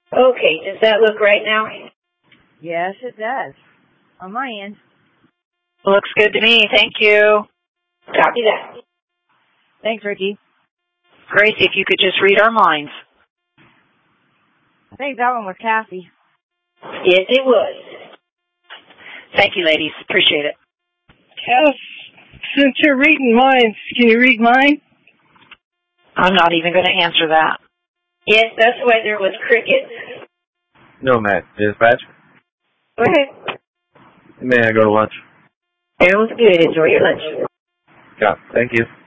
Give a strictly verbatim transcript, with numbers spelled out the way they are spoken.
Okay, does that look right now? Yes, it does. On my end. Looks good to me. Thank you. Copy that. Thanks, Ricky. Grace, if you could just read our minds. I think that one was Kathy. Yes, it was. Thank you, ladies. Appreciate it. Cass, since you're reading minds, can you read mine? I'm not even going to answer that. Yes, that's why there was crickets. No, Matt. Dispatch? Go ahead. May I go to lunch? Sounds good. Enjoy your lunch. Yeah, thank you.